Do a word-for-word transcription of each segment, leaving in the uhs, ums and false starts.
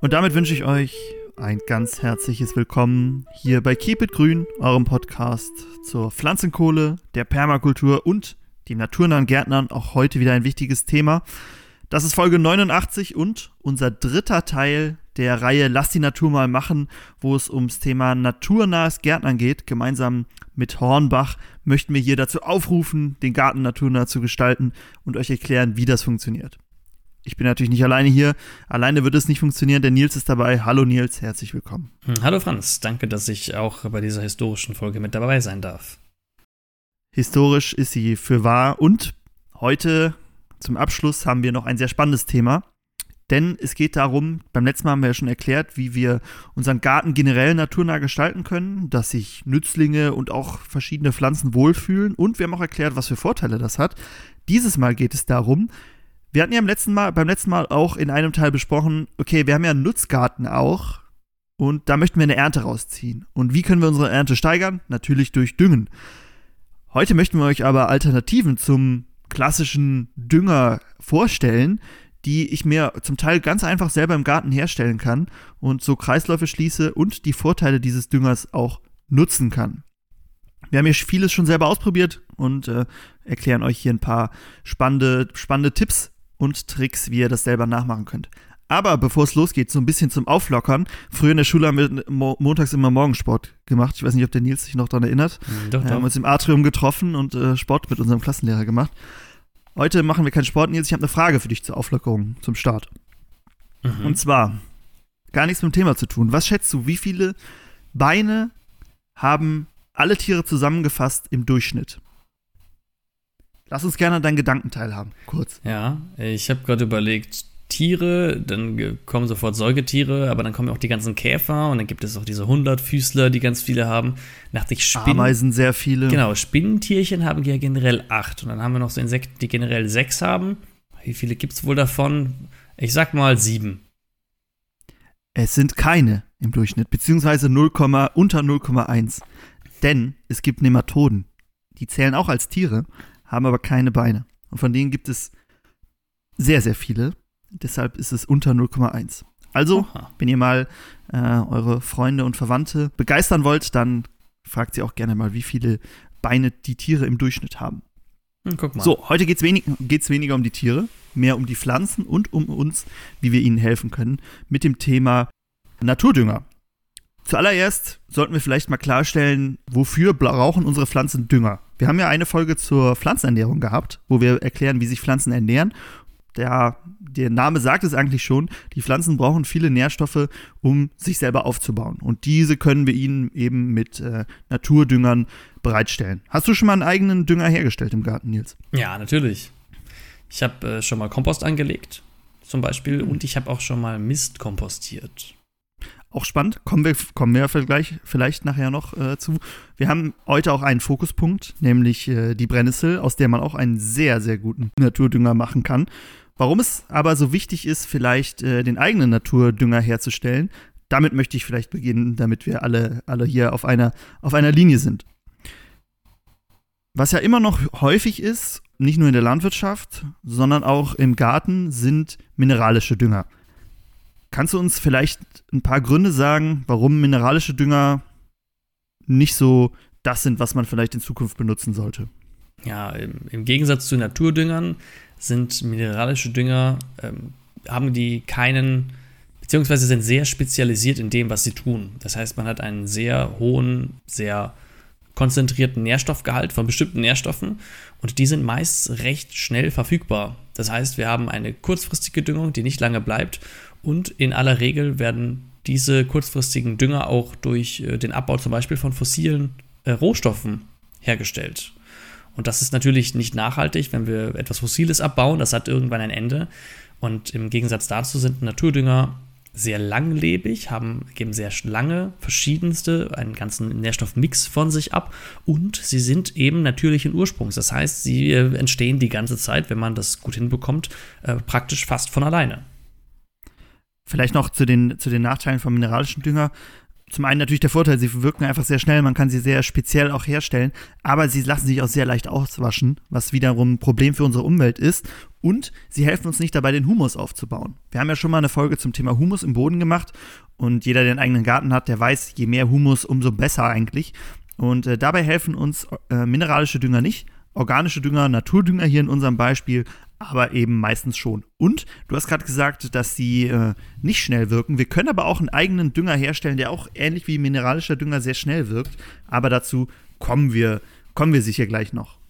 Und damit wünsche ich euch ein ganz herzliches Willkommen hier bei Keep It Grün, eurem Podcast zur Pflanzenkohle, der Permakultur und dem naturnahen Gärtnern. Auch heute wieder ein wichtiges Thema. Das ist Folge neunundachtzig und unser dritter Teil der Reihe Lass die Natur mal machen, wo es ums Thema naturnahes Gärtnern geht. Gemeinsam mit Hornbach möchten wir hier dazu aufrufen, den Garten naturnah zu gestalten und euch erklären, wie das funktioniert. Ich bin natürlich nicht alleine hier. Alleine wird es nicht funktionieren, denn Nils ist dabei. Hallo Nils, herzlich willkommen. Hallo Franz, danke, dass ich auch bei dieser historischen Folge mit dabei sein darf. Historisch ist sie für wahr und heute zum Abschluss haben wir noch ein sehr spannendes Thema. Denn es geht darum, beim letzten Mal haben wir ja schon erklärt, wie wir unseren Garten generell naturnah gestalten können, dass sich Nützlinge und auch verschiedene Pflanzen wohlfühlen. Und wir haben auch erklärt, was für Vorteile das hat. Dieses Mal geht es darum, wir hatten ja beim letzten Mal, beim letzten Mal auch in einem Teil besprochen, okay, wir haben ja einen Nutzgarten auch und da möchten wir eine Ernte rausziehen. Und wie können wir unsere Ernte steigern? Natürlich durch Düngen. Heute möchten wir euch aber Alternativen zum klassischen Dünger vorstellen, die ich mir zum Teil ganz einfach selber im Garten herstellen kann und so Kreisläufe schließe und die Vorteile dieses Düngers auch nutzen kann. Wir haben hier vieles schon selber ausprobiert und äh, erklären euch hier ein paar spannende, spannende Tipps und Tricks, wie ihr das selber nachmachen könnt. Aber bevor es losgeht, so ein bisschen zum Auflockern. Früher in der Schule haben wir mo- montags immer Morgensport gemacht. Ich weiß nicht, ob der Nils sich noch daran erinnert. Doch, doch. Wir haben uns im Atrium getroffen und äh, Sport mit unserem Klassenlehrer gemacht. Heute machen wir keinen Sport, Nils. Ich habe eine Frage für dich zur Auflockerung, zum Start. Mhm. Und zwar, gar nichts mit dem Thema zu tun. Was schätzt du, wie viele Beine haben alle Tiere zusammengefasst im Durchschnitt? Lass uns gerne deinen Gedanken teilhaben, kurz. Ja, ich habe gerade überlegt, Tiere, dann kommen sofort Säugetiere, aber dann kommen auch die ganzen Käfer und dann gibt es auch diese Hundertfüßler, die ganz viele haben. Dachte ich, Spinnen. Ameisen sehr viele. Genau, Spinnentierchen haben ja generell acht und dann haben wir noch so Insekten, die generell sechs haben. Wie viele gibt es wohl davon? Ich sag mal sieben. Es sind keine im Durchschnitt, beziehungsweise null, unter null Komma eins. Denn es gibt Nematoden. Die zählen auch als Tiere, haben aber keine Beine. Und von denen gibt es sehr, sehr viele. Deshalb ist es unter null Komma eins. Also, Aha. wenn ihr mal äh, eure Freunde und Verwandte begeistern wollt, dann fragt sie auch gerne mal, wie viele Beine die Tiere im Durchschnitt haben. Hm, guck mal. So, heute geht es wenig, geht's weniger um die Tiere, mehr um die Pflanzen und um uns, wie wir ihnen helfen können, mit dem Thema Naturdünger. Zuallererst sollten wir vielleicht mal klarstellen, wofür brauchen unsere Pflanzen Dünger? Wir haben ja eine Folge zur Pflanzenernährung gehabt, wo wir erklären, wie sich Pflanzen ernähren. Der, der Name sagt es eigentlich schon, die Pflanzen brauchen viele Nährstoffe, um sich selber aufzubauen. Und diese können wir ihnen eben mit äh, Naturdüngern bereitstellen. Hast du schon mal einen eigenen Dünger hergestellt im Garten, Nils? Ja, natürlich. Ich habe äh, schon mal Kompost angelegt, zum Beispiel, und ich habe auch schon mal Mist kompostiert. Auch spannend, kommen wir, kommen wir vielleicht, vielleicht nachher noch äh, zu. Wir haben heute auch einen Fokuspunkt, nämlich äh, die Brennnessel, aus der man auch einen sehr, sehr guten Naturdünger machen kann. Warum es aber so wichtig ist, vielleicht äh, den eigenen Naturdünger herzustellen, damit möchte ich vielleicht beginnen, damit wir alle, alle hier auf einer, auf einer Linie sind. Was ja immer noch häufig ist, nicht nur in der Landwirtschaft, sondern auch im Garten, sind mineralische Dünger. Kannst du uns vielleicht ein paar Gründe sagen, warum mineralische Dünger nicht so das sind, was man vielleicht in Zukunft benutzen sollte? Ja, im, im Gegensatz zu Naturdüngern sind mineralische Dünger, ähm, haben die keinen, beziehungsweise sind sehr spezialisiert in dem, was sie tun. Das heißt, man hat einen sehr hohen, sehr konzentrierten Nährstoffgehalt von bestimmten Nährstoffen und die sind meist recht schnell verfügbar. Das heißt, wir haben eine kurzfristige Düngung, die nicht lange bleibt. Und in aller Regel werden diese kurzfristigen Dünger auch durch äh, den Abbau zum Beispiel von fossilen äh, Rohstoffen hergestellt. Und das ist natürlich nicht nachhaltig, wenn wir etwas Fossiles abbauen. Das hat irgendwann ein Ende. Und im Gegensatz dazu sind Naturdünger sehr langlebig, haben, geben sehr lange verschiedenste, einen ganzen Nährstoffmix von sich ab. Und sie sind eben natürlichen Ursprungs. Das heißt, sie äh, entstehen die ganze Zeit, wenn man das gut hinbekommt, äh, praktisch fast von alleine. Vielleicht noch zu den, zu den Nachteilen von mineralischen Dünger. Zum einen natürlich der Vorteil, sie wirken einfach sehr schnell, man kann sie sehr speziell auch herstellen, aber sie lassen sich auch sehr leicht auswaschen, was wiederum ein Problem für unsere Umwelt ist. Und sie helfen uns nicht dabei, den Humus aufzubauen. Wir haben ja schon mal eine Folge zum Thema Humus im Boden gemacht und jeder, der einen eigenen Garten hat, der weiß, je mehr Humus, umso besser eigentlich. Und äh, dabei helfen uns äh, mineralische Dünger nicht, organische Dünger, Naturdünger hier in unserem Beispiel, aber eben meistens schon. Und du hast gerade gesagt, dass sie äh, nicht schnell wirken. Wir können aber auch einen eigenen Dünger herstellen, der auch ähnlich wie mineralischer Dünger sehr schnell wirkt. Aber dazu kommen wir, kommen wir sicher gleich noch.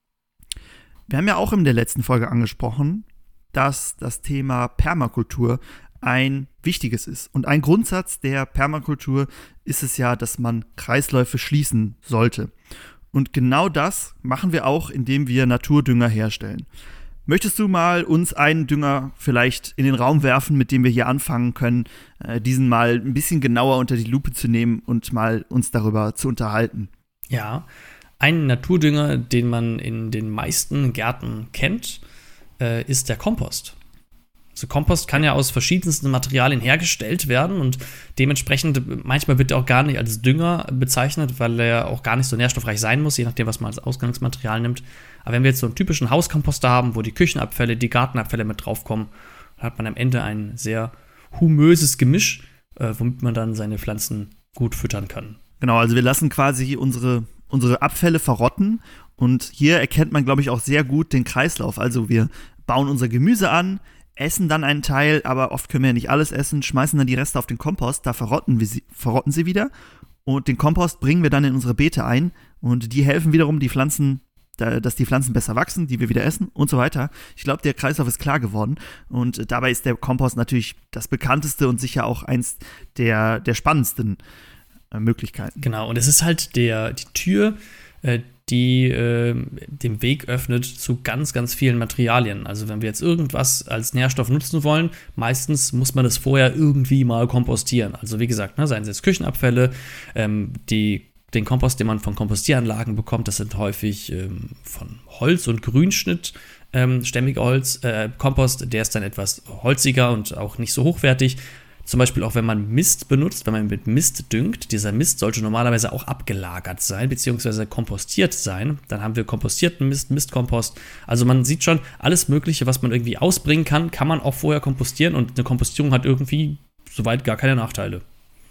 Wir haben ja auch in der letzten Folge angesprochen, dass das Thema Permakultur ein wichtiges ist. Und ein Grundsatz der Permakultur ist es ja, dass man Kreisläufe schließen sollte. Und genau das machen wir auch, indem wir Naturdünger herstellen. Möchtest du mal uns einen Dünger vielleicht in den Raum werfen, mit dem wir hier anfangen können, äh, diesen mal ein bisschen genauer unter die Lupe zu nehmen und mal uns darüber zu unterhalten? Ja, ein Naturdünger, den man in den meisten Gärten kennt, äh, ist der Kompost. Also Kompost kann ja aus verschiedensten Materialien hergestellt werden und dementsprechend manchmal wird er auch gar nicht als Dünger bezeichnet, weil er auch gar nicht so nährstoffreich sein muss, je nachdem, was man als Ausgangsmaterial nimmt. Aber wenn wir jetzt so einen typischen Hauskomposter haben, wo die Küchenabfälle, die Gartenabfälle mit draufkommen, dann hat man am Ende ein sehr humöses Gemisch, äh, womit man dann seine Pflanzen gut füttern kann. Genau, also wir lassen quasi unsere, unsere Abfälle verrotten und hier erkennt man, glaube ich, auch sehr gut den Kreislauf. Also wir bauen unser Gemüse an, essen dann einen Teil, aber oft können wir ja nicht alles essen, schmeißen dann die Reste auf den Kompost, da verrotten, wir sie, verrotten sie wieder und den Kompost bringen wir dann in unsere Beete ein und die helfen wiederum, die Pflanzen, da, dass die Pflanzen besser wachsen, die wir wieder essen und so weiter. Ich glaube, der Kreislauf ist klar geworden und dabei ist der Kompost natürlich das bekannteste und sicher auch eins der, der spannendsten äh, Möglichkeiten. Genau, und es ist halt der, die Tür, äh, die äh, den Weg öffnet zu ganz, ganz vielen Materialien. Also wenn wir jetzt irgendwas als Nährstoff nutzen wollen, meistens muss man das vorher irgendwie mal kompostieren. Also wie gesagt, ne, seien es jetzt Küchenabfälle, ähm, die, den Kompost, den man von Kompostieranlagen bekommt, das sind häufig ähm, von Holz und Grünschnitt, ähm, stämmiger Holz, äh, Kompost, der ist dann etwas holziger und auch nicht so hochwertig. Zum Beispiel auch, wenn man Mist benutzt, wenn man mit Mist düngt, dieser Mist sollte normalerweise auch abgelagert sein, beziehungsweise kompostiert sein. Dann haben wir kompostierten Mist, Mistkompost. Also man sieht schon, alles Mögliche, was man irgendwie ausbringen kann, kann man auch vorher kompostieren und eine Kompostierung hat irgendwie soweit gar keine Nachteile.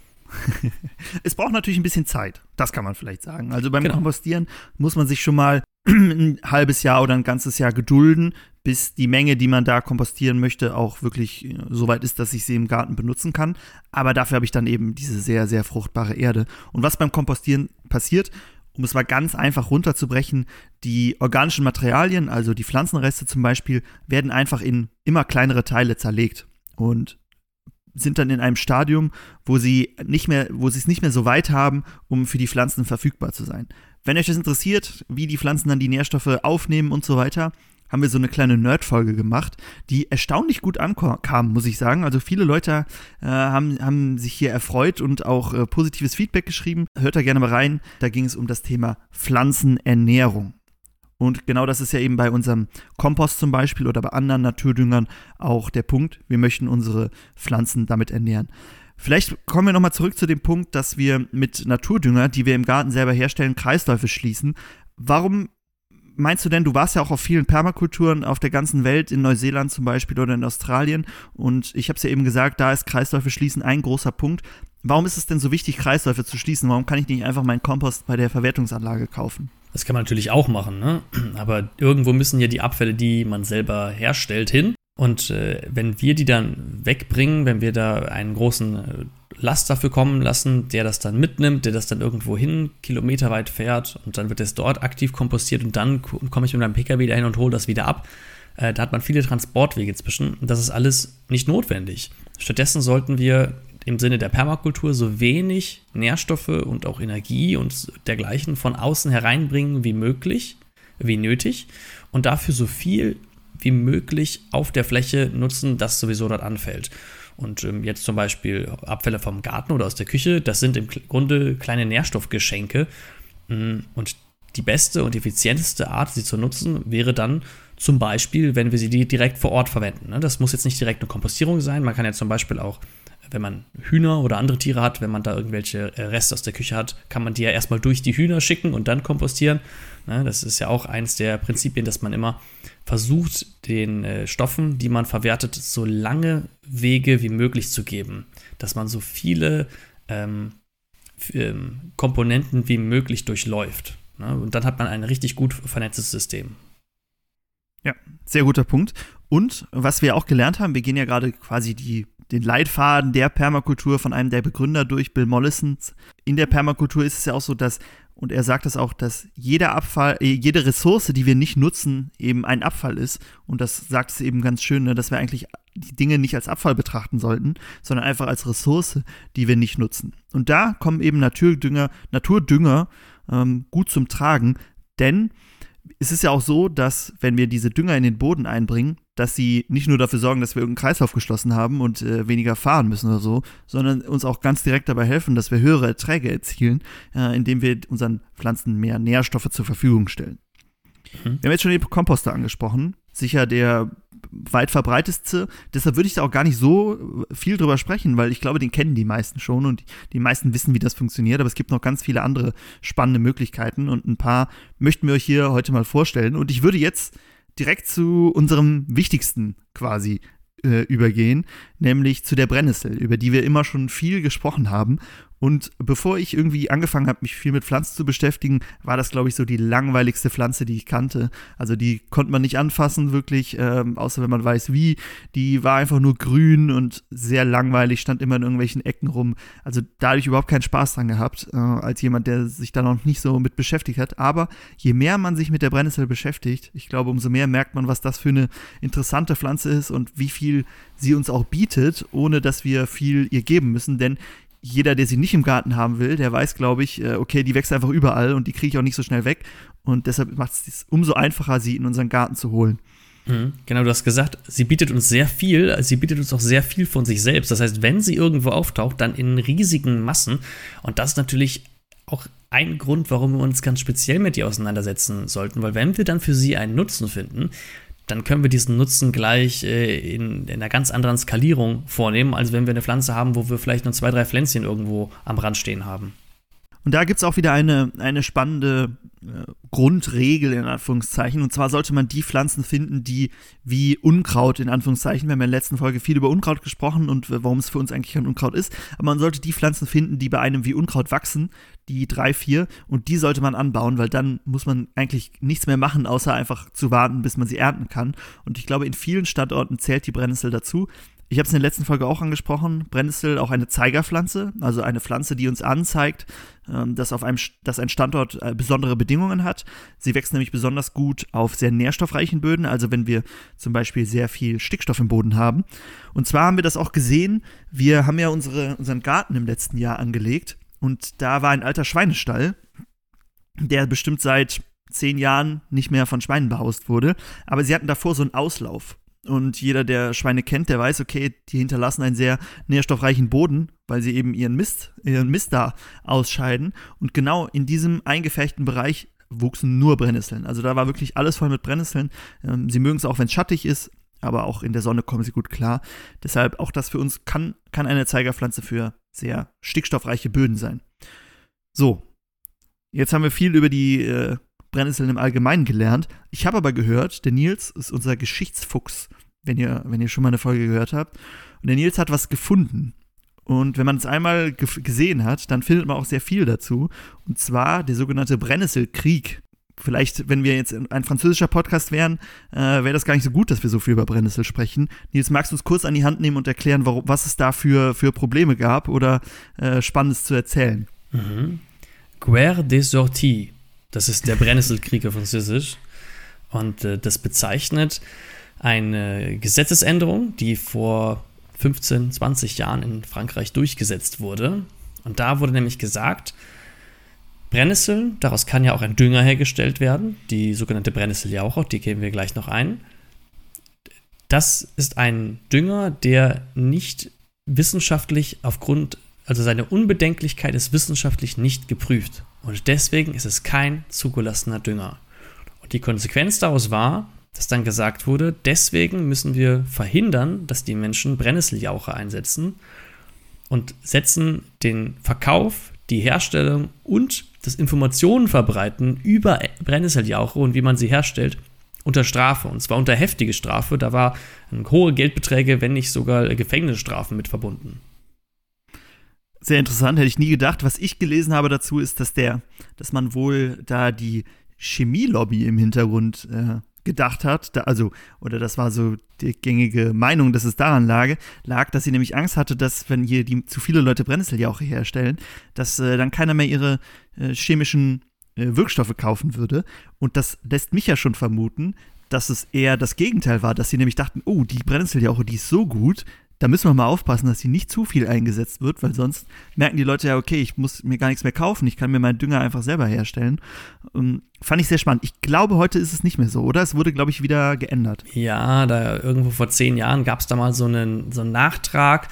Es braucht natürlich ein bisschen Zeit, das kann man vielleicht sagen. Also beim Genau. Kompostieren muss man sich schon mal ein halbes Jahr oder ein ganzes Jahr gedulden, bis die Menge, die man da kompostieren möchte, auch wirklich so weit ist, dass ich sie im Garten benutzen kann. Aber dafür habe ich dann eben diese sehr, sehr fruchtbare Erde. Und was beim Kompostieren passiert, um es mal ganz einfach runterzubrechen, die organischen Materialien, also die Pflanzenreste zum Beispiel, werden einfach in immer kleinere Teile zerlegt und sind dann in einem Stadium, wo sie nicht mehr, wo sie es nicht mehr so weit haben, um für die Pflanzen verfügbar zu sein. Wenn euch das interessiert, wie die Pflanzen dann die Nährstoffe aufnehmen und so weiter, haben wir so eine kleine Nerd-Folge gemacht, die erstaunlich gut ankam, muss ich sagen. Also viele Leute äh, haben, haben sich hier erfreut und auch äh, positives Feedback geschrieben. Hört da gerne mal rein. Da ging es um das Thema Pflanzenernährung. Und genau das ist ja eben bei unserem Kompost zum Beispiel oder bei anderen Naturdüngern auch der Punkt. Wir möchten unsere Pflanzen damit ernähren. Vielleicht kommen wir nochmal zurück zu dem Punkt, dass wir mit Naturdünger, die wir im Garten selber herstellen, Kreisläufe schließen. Warum meinst du denn, du warst ja auch auf vielen Permakulturen auf der ganzen Welt, in Neuseeland zum Beispiel oder in Australien und ich habe es ja eben gesagt, da ist Kreisläufe schließen ein großer Punkt. Warum ist es denn so wichtig, Kreisläufe zu schließen? Warum kann ich nicht einfach meinen Kompost bei der Verwertungsanlage kaufen? Das kann man natürlich auch machen, ne? Aber irgendwo müssen ja die Abfälle, die man selber herstellt, hin. Und äh, wenn wir die dann wegbringen, wenn wir da einen großen äh, Last dafür kommen lassen, der das dann mitnimmt, der das dann irgendwo hin, kilometerweit fährt und dann wird es dort aktiv kompostiert und dann komme ich mit meinem P K W dahin und hole das wieder ab. Äh, da hat man viele Transportwege zwischen und das ist alles nicht notwendig. Stattdessen sollten wir im Sinne der Permakultur so wenig Nährstoffe und auch Energie und dergleichen von außen hereinbringen wie möglich, wie nötig und dafür so viel wie möglich auf der Fläche nutzen, das sowieso dort anfällt. Und ähm, jetzt zum Beispiel Abfälle vom Garten oder aus der Küche, das sind im Grunde kleine Nährstoffgeschenke. Und die beste und effizienteste Art, sie zu nutzen, wäre dann zum Beispiel, wenn wir sie direkt vor Ort verwenden. Das muss jetzt nicht direkt eine Kompostierung sein. Man kann ja zum Beispiel auch, wenn man Hühner oder andere Tiere hat, wenn man da irgendwelche Reste aus der Küche hat, kann man die ja erstmal durch die Hühner schicken und dann kompostieren. Ne, das ist ja auch eines der Prinzipien, dass man immer versucht, den äh, Stoffen, die man verwertet, so lange Wege wie möglich zu geben. Dass man so viele ähm, f- ähm, Komponenten wie möglich durchläuft. Ne? Und dann hat man ein richtig gut vernetztes System. Ja, sehr guter Punkt. Und was wir auch gelernt haben, wir gehen ja gerade quasi die, den Leitfaden der Permakultur von einem der Begründer durch, Bill Mollison. In der Permakultur ist es ja auch so, dass, und er sagt das auch, dass jeder Abfall, äh, jede Ressource, die wir nicht nutzen, eben ein Abfall ist. Und das sagt es eben ganz schön, ne, dass wir eigentlich die Dinge nicht als Abfall betrachten sollten, sondern einfach als Ressource, die wir nicht nutzen. Und da kommen eben Naturdünger, Naturdünger ähm, gut zum Tragen, denn es ist ja auch so, dass, wenn wir diese Dünger in den Boden einbringen, dass sie nicht nur dafür sorgen, dass wir irgendeinen Kreislauf geschlossen haben und äh, weniger fahren müssen oder so, sondern uns auch ganz direkt dabei helfen, dass wir höhere Erträge erzielen, äh, indem wir unseren Pflanzen mehr Nährstoffe zur Verfügung stellen. Mhm. Wir haben jetzt schon den Komposter angesprochen, sicher der weit verbreitetste. Deshalb würde ich da auch gar nicht so viel drüber sprechen, weil ich glaube, den kennen die meisten schon und die meisten wissen, wie das funktioniert. Aber es gibt noch ganz viele andere spannende Möglichkeiten und ein paar möchten wir euch hier heute mal vorstellen. Und ich würde jetzt direkt zu unserem wichtigsten quasi äh, übergehen, nämlich zu der Brennnessel, über die wir immer schon viel gesprochen haben. Und bevor ich irgendwie angefangen habe, mich viel mit Pflanzen zu beschäftigen, war das, glaube ich, so die langweiligste Pflanze, die ich kannte. Also die konnte man nicht anfassen, wirklich, ähm, außer wenn man weiß wie. Die war einfach nur grün und sehr langweilig, stand immer in irgendwelchen Ecken rum. Also da habe ich überhaupt keinen Spaß dran gehabt, äh, als jemand, der sich da noch nicht so mit beschäftigt hat. Aber je mehr man sich mit der Brennnessel beschäftigt, ich glaube, umso mehr merkt man, was das für eine interessante Pflanze ist und wie viel sie uns auch bietet, ohne dass wir viel ihr geben müssen. Denn jeder, der sie nicht im Garten haben will, der weiß, glaube ich, okay, die wächst einfach überall und die kriege ich auch nicht so schnell weg. Und deshalb macht es umso einfacher, sie in unseren Garten zu holen. Mhm, genau, du hast gesagt, sie bietet uns sehr viel, sie bietet uns auch sehr viel von sich selbst. Das heißt, wenn sie irgendwo auftaucht, dann in riesigen Massen. Und das ist natürlich auch ein Grund, warum wir uns ganz speziell mit ihr auseinandersetzen sollten. Weil wenn wir dann für sie einen Nutzen finden, dann können wir diesen Nutzen gleich äh, in, in einer ganz anderen Skalierung vornehmen, als wenn wir eine Pflanze haben, wo wir vielleicht nur zwei, drei Pflänzchen irgendwo am Rand stehen haben. Und da gibt es auch wieder eine, eine spannende äh, Grundregel, in Anführungszeichen. Und zwar sollte man die Pflanzen finden, die wie Unkraut, in Anführungszeichen, wir haben ja in der letzten Folge viel über Unkraut gesprochen und warum es für uns eigentlich kein Unkraut ist. Aber man sollte die Pflanzen finden, die bei einem wie Unkraut wachsen, die drei, vier. Und die sollte man anbauen, weil dann muss man eigentlich nichts mehr machen, außer einfach zu warten, bis man sie ernten kann. Und ich glaube, in vielen Standorten zählt die Brennnessel dazu. Ich habe es in der letzten Folge auch angesprochen, Brennnessel auch eine Zeigerpflanze, also eine Pflanze, die uns anzeigt, ähm, dass, auf einem, dass ein Standort äh, besondere Bedingungen hat. Sie wächst nämlich besonders gut auf sehr nährstoffreichen Böden, also wenn wir zum Beispiel sehr viel Stickstoff im Boden haben. Und zwar haben wir das auch gesehen, wir haben ja unsere, unseren Garten im letzten Jahr angelegt und da war ein alter Schweinestall, der bestimmt seit zehn Jahren nicht mehr von Schweinen behaust wurde, aber sie hatten davor so einen Auslauf. Und jeder, der Schweine kennt, der weiß, okay, die hinterlassen einen sehr nährstoffreichen Boden, weil sie eben ihren Mist, ihren Mist da ausscheiden. Und genau in diesem eingefärchten Bereich wuchsen nur Brennnesseln. Also da war wirklich alles voll mit Brennnesseln. Ähm, sie mögen es auch, wenn es schattig ist, aber auch in der Sonne kommen sie gut klar. Deshalb auch das für uns kann, kann eine Zeigerpflanze für sehr stickstoffreiche Böden sein. So, jetzt haben wir viel über die äh, Brennnesseln im Allgemeinen gelernt. Ich habe aber gehört, der Nils ist unser Geschichtsfuchs, wenn ihr, wenn ihr schon mal eine Folge gehört habt. Und der Nils hat was gefunden. Und wenn man es einmal ge- gesehen hat, dann findet man auch sehr viel dazu. Und zwar der sogenannte Brennnesselkrieg. Vielleicht, wenn wir jetzt ein französischer Podcast wären, äh, wäre das gar nicht so gut, dass wir so viel über Brennnessel sprechen. Nils, magst du uns kurz an die Hand nehmen und erklären, warum, was es da für, für Probleme gab oder äh, Spannendes zu erzählen? Mhm. Guerre des Sorties. Das ist der Brennnesselkrieg auf Französisch. Und äh, das bezeichnet eine Gesetzesänderung, die vor fünfzehn, zwanzig Jahren in Frankreich durchgesetzt wurde. Und da wurde nämlich gesagt, Brennnesseln, daraus kann ja auch ein Dünger hergestellt werden, die sogenannte Brennnesseljauche, die geben wir gleich noch ein. Das ist ein Dünger, der nicht wissenschaftlich aufgrund, also seine Unbedenklichkeit ist wissenschaftlich nicht geprüft. Und deswegen ist es kein zugelassener Dünger. Und die Konsequenz daraus war, dass dann gesagt wurde, deswegen müssen wir verhindern, dass die Menschen Brennnesseljauche einsetzen. und setzen den Verkauf, die Herstellung und das Informationenverbreiten über Brennnesseljauche und wie man sie herstellt unter Strafe. Und zwar unter heftige Strafe. Da war hohe Geldbeträge, wenn nicht sogar Gefängnisstrafen mit verbunden. Sehr interessant, hätte ich nie gedacht. Was ich gelesen habe dazu ist, dass der, dass man wohl da die Chemielobby im Hintergrund äh, gedacht hat, da, also, oder das war so die gängige Meinung, dass es daran lag, lag, dass sie nämlich Angst hatte, dass, wenn hier die zu viele Leute Brennnesseljauche herstellen, dass äh, dann keiner mehr ihre äh, chemischen äh, Wirkstoffe kaufen würde. Und das lässt mich ja schon vermuten, dass es eher das Gegenteil war, dass sie nämlich dachten, oh, die Brennnesseljauche, die ist so gut, da müssen wir mal aufpassen, dass sie nicht zu viel eingesetzt wird, weil sonst merken die Leute ja, okay, ich muss mir gar nichts mehr kaufen, ich kann mir meinen Dünger einfach selber herstellen. Um, fand ich sehr spannend. Ich glaube, heute ist es nicht mehr so, oder? Es wurde, glaube ich, wieder geändert. Ja, da irgendwo vor zehn Jahren gab es da mal so einen, so einen Nachtrag.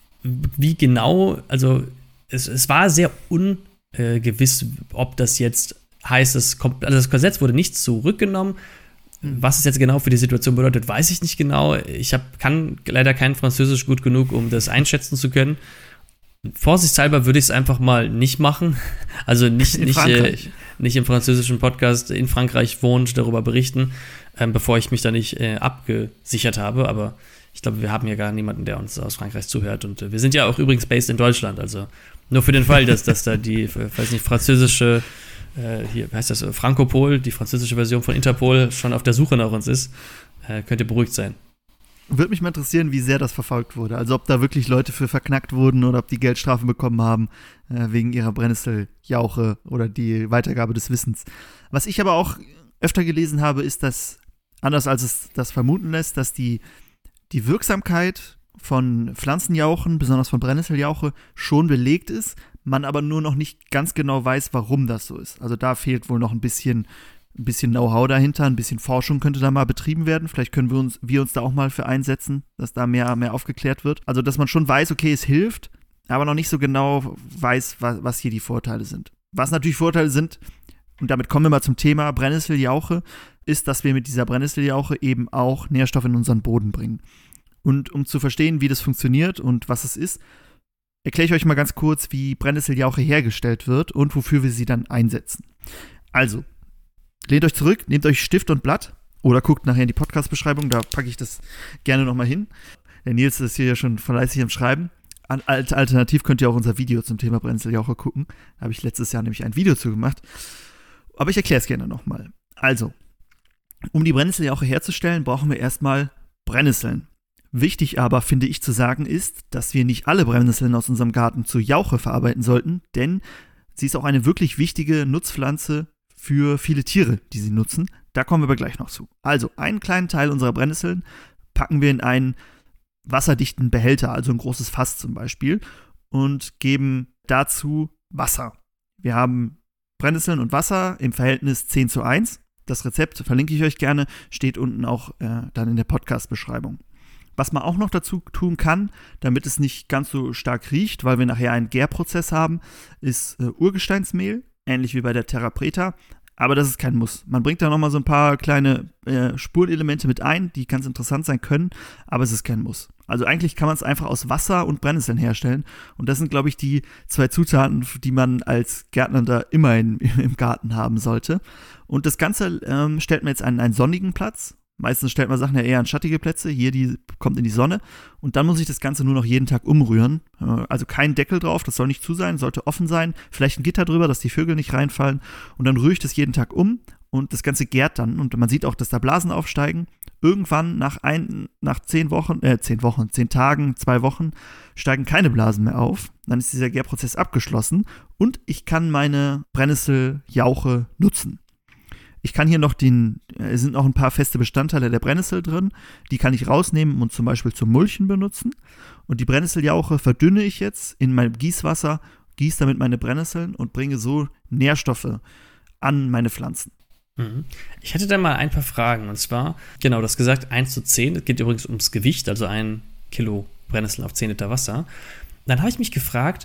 Wie genau, also es, es war sehr ungewiss, ob das jetzt heißt, es kommt, also das Gesetz wurde nicht zurückgenommen. Was es jetzt genau für die Situation bedeutet, weiß ich nicht genau. Ich hab, kann leider kein Französisch gut genug, um das einschätzen zu können. Vorsichtshalber würde ich es einfach mal nicht machen. Also nicht, nicht, äh, nicht im französischen Podcast in Frankreich wohnt, darüber berichten, äh, bevor ich mich da nicht äh, abgesichert habe. Aber ich glaube, wir haben ja gar niemanden, der uns aus Frankreich zuhört. Und äh, wir sind ja auch übrigens based in Deutschland. Also nur für den Fall, dass, dass da die, äh, weiß nicht, französische hier, wie heißt das, Frankopol, die französische Version von Interpol, schon auf der Suche nach uns ist, äh, könnt ihr beruhigt sein. Würde mich mal interessieren, wie sehr das verfolgt wurde. Also ob da wirklich Leute für verknackt wurden oder ob die Geldstrafen bekommen haben äh, wegen ihrer Brennnesseljauche oder die Weitergabe des Wissens. Was ich aber auch öfter gelesen habe, ist, dass, anders als es das vermuten lässt, dass die, die Wirksamkeit von Pflanzenjauchen, besonders von Brennnesseljauche, schon belegt ist, man aber nur noch nicht ganz genau weiß, warum das so ist. Also da fehlt wohl noch ein bisschen, ein bisschen Know-how dahinter, ein bisschen Forschung könnte da mal betrieben werden. Vielleicht können wir uns, wir uns da auch mal für einsetzen, dass da mehr, mehr aufgeklärt wird. Also dass man schon weiß, okay, es hilft, aber noch nicht so genau weiß, was, was hier die Vorteile sind. Was natürlich Vorteile sind, und damit kommen wir mal zum Thema Brennnesseljauche, ist, dass wir mit dieser Brennnesseljauche eben auch Nährstoffe in unseren Boden bringen. Und um zu verstehen, wie das funktioniert und was es ist, erkläre ich euch mal ganz kurz, wie Brennnesseljauche hergestellt wird und wofür wir sie dann einsetzen. Also, lehnt euch zurück, nehmt euch Stift und Blatt oder guckt nachher in die Podcast-Beschreibung, da packe ich das gerne nochmal hin. Der Nils ist hier ja schon fleißig am Schreiben. Alternativ könnt ihr auch unser Video zum Thema Brennnesseljauche gucken. Da habe ich letztes Jahr nämlich ein Video zu gemacht. Aber ich erkläre es gerne nochmal. Also, um die Brennnesseljauche herzustellen, brauchen wir erstmal Brennnesseln. Wichtig aber, finde ich, zu sagen ist, dass wir nicht alle Brennnesseln aus unserem Garten zu Jauche verarbeiten sollten, denn sie ist auch eine wirklich wichtige Nutzpflanze für viele Tiere, die sie nutzen. Da kommen wir aber gleich noch zu. Also, einen kleinen Teil unserer Brennnesseln packen wir in einen wasserdichten Behälter, also ein großes Fass zum Beispiel, und geben dazu Wasser. Wir haben Brennnesseln und Wasser im Verhältnis zehn zu eins. Das Rezept verlinke ich euch gerne, steht unten auch äh, dann in der Podcast-Beschreibung. Was man auch noch dazu tun kann, damit es nicht ganz so stark riecht, weil wir nachher einen Gärprozess haben, ist äh, Urgesteinsmehl, ähnlich wie bei der Terra Preta, aber das ist kein Muss. Man bringt da nochmal so ein paar kleine äh, Spurenelemente mit ein, die ganz interessant sein können, aber es ist kein Muss. Also eigentlich kann man es einfach aus Wasser und Brennnesseln herstellen und das sind, glaube ich, die zwei Zutaten, die man als Gärtner da immer in, im Garten haben sollte. Und das Ganze ähm, stellt man jetzt an einen sonnigen Platz. Meistens stellt man Sachen ja eher an schattige Plätze. Hier, die kommt in die Sonne. Und dann muss ich das Ganze nur noch jeden Tag umrühren. Also kein Deckel drauf, das soll nicht zu sein, sollte offen sein. Vielleicht ein Gitter drüber, dass die Vögel nicht reinfallen. Und dann rühre ich das jeden Tag um und das Ganze gärt dann. Und man sieht auch, dass da Blasen aufsteigen. Irgendwann nach ein, nach zehn Wochen, äh, zehn Wochen, zehn Tagen, zwei Wochen steigen keine Blasen mehr auf. Dann ist dieser Gärprozess abgeschlossen und ich kann meine Brennnesseljauche nutzen. Ich kann hier noch den, es sind noch ein paar feste Bestandteile der Brennnessel drin, die kann ich rausnehmen und zum Beispiel zum Mulchen benutzen. Und die Brennnesseljauche verdünne ich jetzt in meinem Gießwasser, gieße damit meine Brennnesseln und bringe so Nährstoffe an meine Pflanzen. Ich hätte da mal ein paar Fragen. Und zwar, genau, du hast gesagt, eins zu zehn, es geht übrigens ums Gewicht, also ein Kilo Brennnessel auf zehn Liter Wasser. Dann habe ich mich gefragt,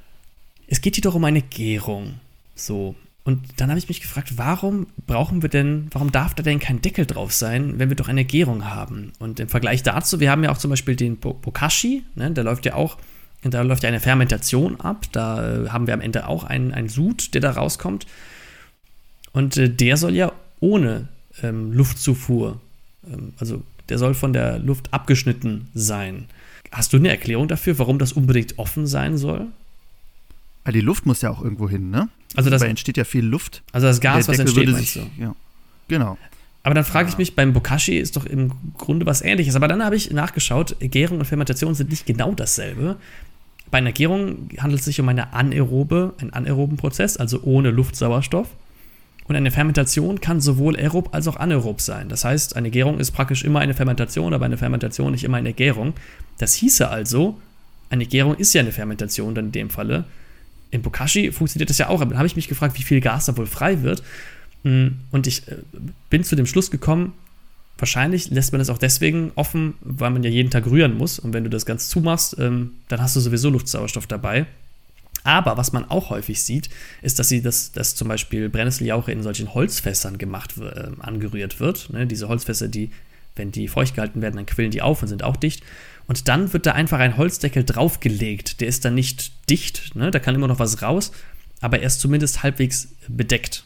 es geht hier doch um eine Gärung. So. Und dann habe ich mich gefragt, warum brauchen wir denn, warum darf da denn kein Deckel drauf sein, wenn wir doch eine Gärung haben? Und im Vergleich dazu, wir haben ja auch zum Beispiel den Bokashi, ne, der läuft ja auch Und da läuft ja eine Fermentation ab. Da äh, haben wir am Ende auch einen, einen Sud, der da rauskommt. Und äh, der soll ja ohne ähm, Luftzufuhr, ähm, also der soll von der Luft abgeschnitten sein. Hast du eine Erklärung dafür, warum das unbedingt offen sein soll? Weil die Luft muss ja auch irgendwo hin, ne? Also das, Dabei entsteht ja viel Luft. Also das Gas, was entsteht, meinst sich, du? Ja, genau. Aber dann frage ich Ja. mich, beim Bokashi ist doch im Grunde was Ähnliches. Aber dann habe ich nachgeschaut, Gärung und Fermentation sind nicht genau dasselbe. Bei einer Gärung handelt es sich um eine anaerobe, einen anaeroben Prozess, also ohne Luftsauerstoff. Und eine Fermentation kann sowohl aerob als auch anaerob sein. Das heißt, eine Gärung ist praktisch immer eine Fermentation, aber eine Fermentation nicht immer eine Gärung. Das hieße also, eine Gärung ist ja eine Fermentation dann in dem Falle. In Bokashi funktioniert das ja auch, aber dann habe ich mich gefragt, wie viel Gas da wohl frei wird. Und ich bin zu dem Schluss gekommen, wahrscheinlich lässt man das auch deswegen offen, weil man ja jeden Tag rühren muss. Und wenn du das ganz zumachst, dann hast du sowieso Luftsauerstoff dabei. Aber was man auch häufig sieht, ist, dass sie das, dass zum Beispiel Brennnesseljauche in solchen Holzfässern gemacht, äh, angerührt wird. Ne? Diese Holzfässer, die, wenn die feucht gehalten werden, dann quillen die auf und sind auch dicht. Und dann wird da einfach ein Holzdeckel draufgelegt. Der ist dann nicht dicht, ne? Da kann immer noch was raus, aber er ist zumindest halbwegs bedeckt.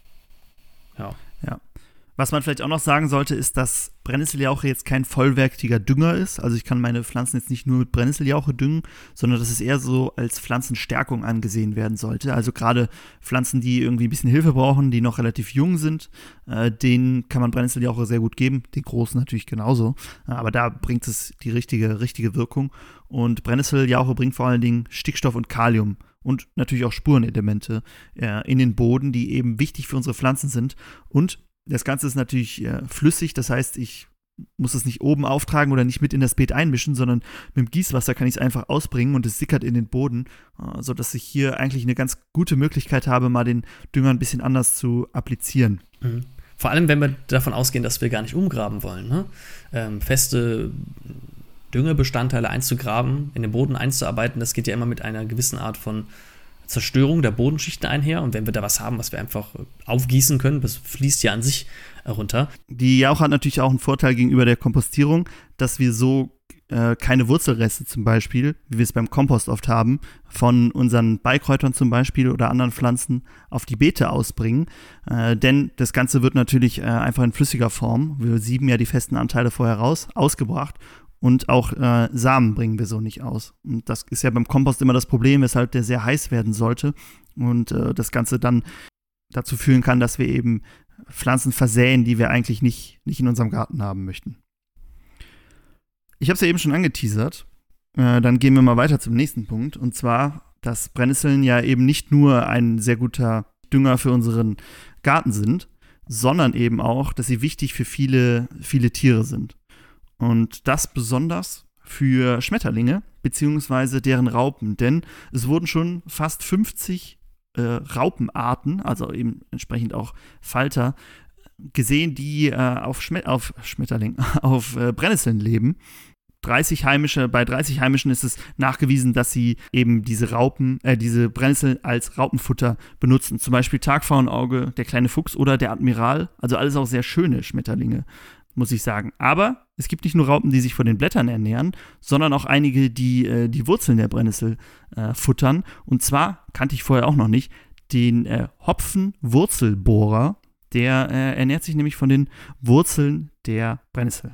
Ja. Ja. Was man vielleicht auch noch sagen sollte, ist, dass Brennnesseljauche jetzt kein vollwertiger Dünger ist. Also ich kann meine Pflanzen jetzt nicht nur mit Brennnesseljauche düngen, sondern dass es eher so als Pflanzenstärkung angesehen werden sollte. Also gerade Pflanzen, die irgendwie ein bisschen Hilfe brauchen, die noch relativ jung sind, äh, denen kann man Brennnesseljauche sehr gut geben. Den großen natürlich genauso. Aber da bringt es die richtige, richtige Wirkung. Und Brennnesseljauche bringt vor allen Dingen Stickstoff und Kalium und natürlich auch Spurenelemente äh, in den Boden, die eben wichtig für unsere Pflanzen sind. Und das Ganze ist natürlich äh, flüssig, das heißt, ich muss es nicht oben auftragen oder nicht mit in das Beet einmischen, sondern mit dem Gießwasser kann ich es einfach ausbringen und es sickert in den Boden, äh, sodass ich hier eigentlich eine ganz gute Möglichkeit habe, mal den Dünger ein bisschen anders zu applizieren. Mhm. Vor allem, wenn wir davon ausgehen, dass wir gar nicht umgraben wollen. Ne? Ähm, feste Düngebestandteile einzugraben, in den Boden einzuarbeiten, das geht ja immer mit einer gewissen Art von Zerstörung der Bodenschichten einher. Und wenn wir da was haben, was wir einfach aufgießen können, das fließt ja an sich runter. Die Jauche hat natürlich auch einen Vorteil gegenüber der Kompostierung, dass wir so äh, keine Wurzelreste zum Beispiel, wie wir es beim Kompost oft haben, von unseren Beikräutern zum Beispiel oder anderen Pflanzen auf die Beete ausbringen. Äh, denn das Ganze wird natürlich äh, einfach in flüssiger Form, wir sieben ja die festen Anteile vorher raus, ausgebracht. Und auch äh, Samen bringen wir so nicht aus. Und das ist ja beim Kompost immer das Problem, weshalb der sehr heiß werden sollte. Und äh, das Ganze dann dazu führen kann, dass wir eben Pflanzen versäen, die wir eigentlich nicht, nicht in unserem Garten haben möchten. Ich habe es ja eben schon angeteasert. Äh, dann gehen wir mal weiter zum nächsten Punkt. Und zwar, dass Brennnesseln ja eben nicht nur ein sehr guter Dünger für unseren Garten sind, sondern eben auch, dass sie wichtig für viele, viele Tiere sind. Und das besonders für Schmetterlinge beziehungsweise deren Raupen, denn es wurden schon fast fünfzig äh, Raupenarten, also eben entsprechend auch Falter, gesehen, die äh, auf, Schmet- auf Schmetterling, auf äh, Brennnesseln leben. dreißig heimische, bei dreißig heimischen ist es nachgewiesen, dass sie eben diese Raupen, äh, diese Brennnesseln als Raupenfutter benutzen. Zum Beispiel Tagpfauenauge, der kleine Fuchs oder der Admiral. Also alles auch sehr schöne Schmetterlinge, muss ich sagen. Aber es gibt nicht nur Raupen, die sich von den Blättern ernähren, sondern auch einige, die äh, die Wurzeln der Brennnessel äh, futtern. Und zwar, kannte ich vorher auch noch nicht, den äh, Hopfenwurzelbohrer. Der äh, ernährt sich nämlich von den Wurzeln der Brennnessel.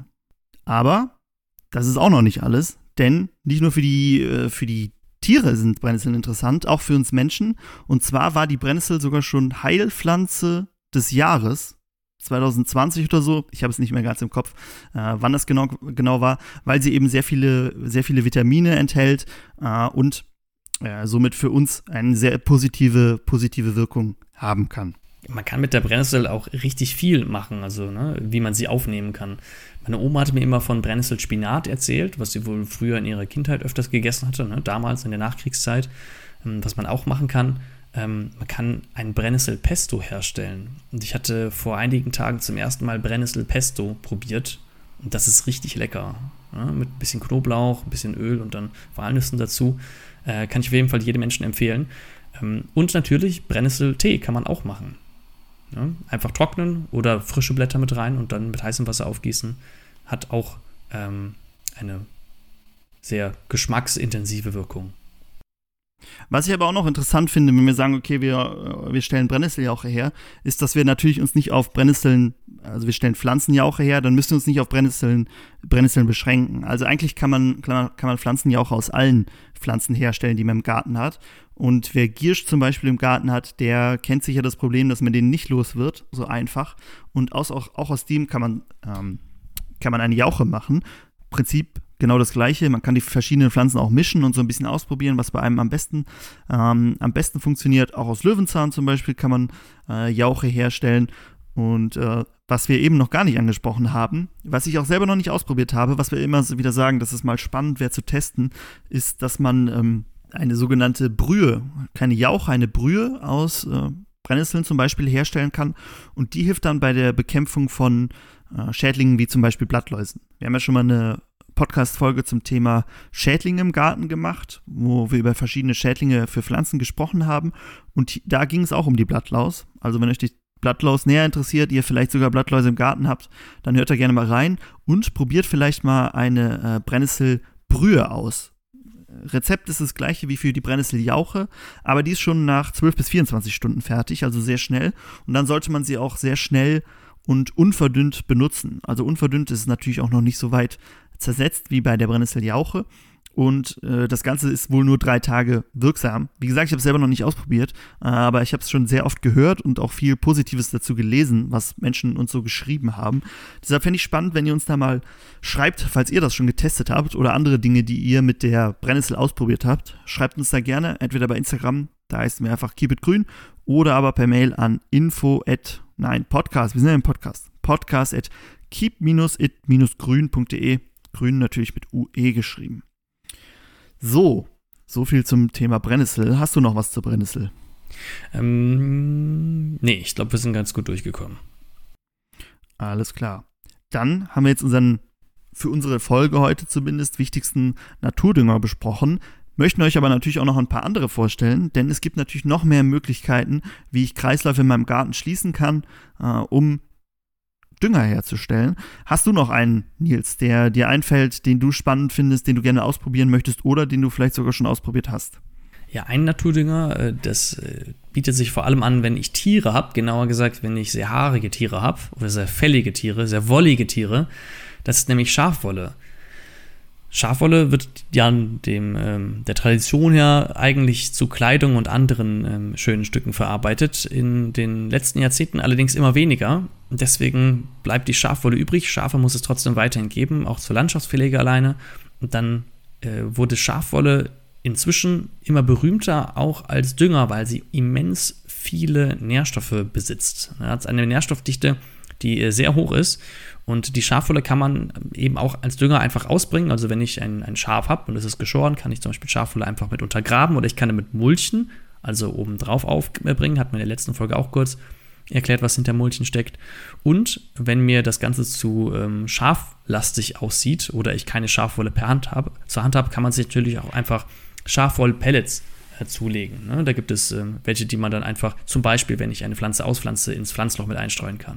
Aber das ist auch noch nicht alles, denn nicht nur für die, äh, für die Tiere sind Brennnesseln interessant, auch für uns Menschen. Und zwar war die Brennnessel sogar schon Heilpflanze des Jahres. zwanzig zwanzig oder so, ich habe es nicht mehr ganz im Kopf, äh, wann das genau, genau war, weil sie eben sehr viele, sehr viele Vitamine enthält äh, und äh, somit für uns eine sehr positive, positive Wirkung haben kann. Man kann mit der Brennnessel auch richtig viel machen, also ne, wie man sie aufnehmen kann. Meine Oma hat mir immer von Brennnesselspinat erzählt, was sie wohl früher in ihrer Kindheit öfters gegessen hatte, ne, damals in der Nachkriegszeit, ähm, was man auch machen kann. Ähm, man kann ein Brennnessel-Pesto herstellen. Und ich hatte vor einigen Tagen zum ersten Mal Brennnessel-Pesto probiert. Und das ist richtig lecker. Ja, mit ein bisschen Knoblauch, ein bisschen Öl und dann Walnüssen dazu. Äh, kann ich auf jeden Fall jedem Menschen empfehlen. Ähm, und natürlich Brennnessel-Tee kann man auch machen. Ja, einfach trocknen oder frische Blätter mit rein und dann mit heißem Wasser aufgießen. Hat auch ähm, eine sehr geschmacksintensive Wirkung. Was ich aber auch noch interessant finde, wenn wir sagen, okay, wir, wir stellen Brennnesseljauche her, ist, dass wir natürlich uns nicht auf Brennnesseln, also wir stellen Pflanzenjauche her, dann müssen wir uns nicht auf Brennnesseln, Brennnesseln beschränken. Also eigentlich kann man, kann man Pflanzenjauche aus allen Pflanzen herstellen, die man im Garten hat. Und wer Giersch zum Beispiel im Garten hat, der kennt sicher das Problem, dass man den nicht los wird, so einfach. Und aus, auch, auch aus dem kann man, ähm, kann man eine Jauche machen. Prinzip genau das Gleiche. Man kann die verschiedenen Pflanzen auch mischen und so ein bisschen ausprobieren, was bei einem am besten, ähm, am besten funktioniert. Auch aus Löwenzahn zum Beispiel kann man äh, Jauche herstellen. Und äh, was wir eben noch gar nicht angesprochen haben, was ich auch selber noch nicht ausprobiert habe, was wir immer so wieder sagen, dass es mal spannend wäre zu testen, ist, dass man ähm, eine sogenannte Brühe, keine Jauche, eine Brühe aus äh, Brennnesseln zum Beispiel herstellen kann. Und die hilft dann bei der Bekämpfung von äh, Schädlingen wie zum Beispiel Blattläusen. Wir haben ja schon mal eine Podcast-Folge zum Thema Schädlinge im Garten gemacht, wo wir über verschiedene Schädlinge für Pflanzen gesprochen haben. Und da ging es auch um die Blattlaus. Also wenn euch die Blattlaus näher interessiert, ihr vielleicht sogar Blattläuse im Garten habt, dann hört da gerne mal rein und probiert vielleicht mal eine äh, Brennnesselbrühe aus. Rezept ist das gleiche wie für die Brennnesseljauche, aber die ist schon nach zwölf bis vierundzwanzig Stunden fertig, also sehr schnell. Und dann sollte man sie auch sehr schnell und unverdünnt benutzen. Also unverdünnt ist natürlich auch noch nicht so weit zersetzt wie bei der Brennnesseljauche. Und äh, das Ganze ist wohl nur drei Tage wirksam. Wie gesagt, ich habe es selber noch nicht ausprobiert, äh, aber ich habe es schon sehr oft gehört und auch viel Positives dazu gelesen, was Menschen uns so geschrieben haben. Deshalb fände ich spannend, wenn ihr uns da mal schreibt, falls ihr das schon getestet habt oder andere Dinge, die ihr mit der Brennnessel ausprobiert habt. Schreibt uns da gerne, entweder bei Instagram, da heißt mir einfach keepitgrün, oder aber per Mail an info at, nein, Podcast, wir sind ja im Podcast, podcast at keep-it-grün punkt de, grün natürlich mit U E geschrieben. So, so viel zum Thema Brennnessel. Hast du noch was zur Brennnessel? Ähm, nee, ich glaube, wir sind ganz gut durchgekommen. Alles klar. Dann haben wir jetzt unseren, für unsere Folge heute zumindest, wichtigsten Naturdünger besprochen. Möchten euch aber natürlich auch noch ein paar andere vorstellen, denn es gibt natürlich noch mehr Möglichkeiten, wie ich Kreisläufe in meinem Garten schließen kann, äh, um Dünger herzustellen. Hast du noch einen, Nils, der dir einfällt, den du spannend findest, den du gerne ausprobieren möchtest oder den du vielleicht sogar schon ausprobiert hast? Ja, ein Naturdünger, das bietet sich vor allem an, wenn ich Tiere habe, genauer gesagt, wenn ich sehr haarige Tiere habe oder sehr fällige Tiere, sehr wollige Tiere. Das ist nämlich Schafwolle. Schafwolle wird ja dem, ähm, der Tradition her eigentlich zu Kleidung und anderen ähm, schönen Stücken verarbeitet. In den letzten Jahrzehnten allerdings immer weniger. Und deswegen bleibt die Schafwolle übrig. Schafe muss es trotzdem weiterhin geben, auch zur Landschaftspflege alleine. Und dann äh, wurde Schafwolle inzwischen immer berühmter, auch als Dünger, weil sie immens viele Nährstoffe besitzt. Er hat eine Nährstoffdichte, die äh, sehr hoch ist. Und die Schafwolle kann man eben auch als Dünger einfach ausbringen. Also wenn ich ein, ein Schaf habe und es ist geschoren, kann ich zum Beispiel Schafwolle einfach mit untergraben oder ich kann damit mulchen, also oben drauf aufbringen. Hat man in der letzten Folge auch kurz erklärt, was hinter Mulchen steckt. Und wenn mir das Ganze zu ähm, schaflastig aussieht oder ich keine Schafwolle per Hand habe, zur Hand habe, kann man sich natürlich auch einfach Schafwoll-Pellets äh, zulegen. Ne? Da gibt es äh, welche, die man dann einfach, zum Beispiel, wenn ich eine Pflanze auspflanze, ins Pflanzloch mit einstreuen kann.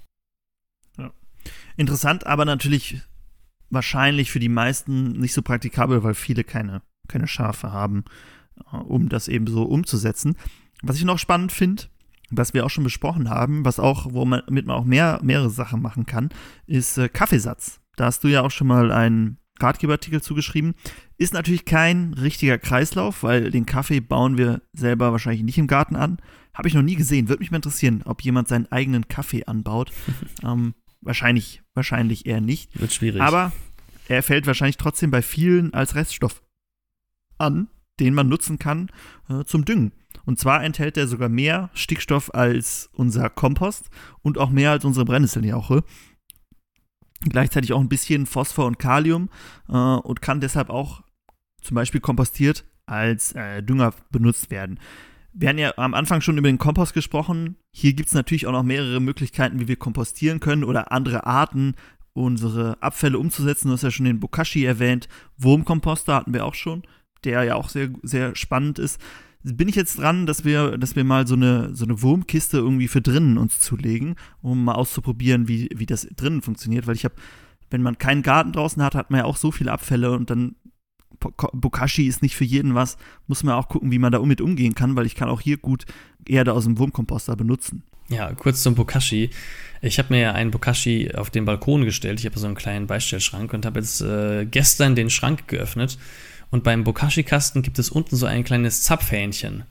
Interessant, aber natürlich wahrscheinlich für die meisten nicht so praktikabel, weil viele keine, keine Schafe haben, um das eben so umzusetzen. Was ich noch spannend finde, was wir auch schon besprochen haben, was auch, womit man auch mehr, mehrere Sachen machen kann, ist äh, Kaffeesatz. Da hast du ja auch schon mal einen Ratgeberartikel zugeschrieben. Ist natürlich kein richtiger Kreislauf, weil den Kaffee bauen wir selber wahrscheinlich nicht im Garten an. Habe ich noch nie gesehen. Würde mich mal interessieren, ob jemand seinen eigenen Kaffee anbaut. ähm, Wahrscheinlich, wahrscheinlich eher nicht. Wird schwierig. Aber er fällt wahrscheinlich trotzdem bei vielen als Reststoff an, den man nutzen kann äh, zum Düngen. Und zwar enthält er sogar mehr Stickstoff als unser Kompost und auch mehr als unsere Brennnesseljauche. Gleichzeitig auch ein bisschen Phosphor und Kalium äh, und kann deshalb auch zum Beispiel kompostiert als äh, Dünger benutzt werden. Wir haben ja am Anfang schon über den Kompost gesprochen. Hier gibt es natürlich auch noch mehrere Möglichkeiten, wie wir kompostieren können oder andere Arten, unsere Abfälle umzusetzen. Du hast ja schon den Bokashi erwähnt. Wurmkomposter hatten wir auch schon, der ja auch sehr, sehr spannend ist. Bin ich jetzt dran, dass wir, dass wir mal so eine, so eine Wurmkiste irgendwie für drinnen uns zulegen, um mal auszuprobieren, wie, wie das drinnen funktioniert. Weil ich habe, wenn man keinen Garten draußen hat, hat man ja auch so viele Abfälle und dann Bokashi ist nicht für jeden was, muss man auch gucken, wie man da mit umgehen kann, weil ich kann auch hier gut Erde aus dem Wurmkomposter benutzen. Ja, kurz zum Bokashi. Ich habe mir ja einen Bokashi auf den Balkon gestellt. Ich habe so einen kleinen Beistellschrank und habe jetzt äh, gestern den Schrank geöffnet. Und beim Bokashi-Kasten gibt es unten so ein kleines Zapfhähnchen.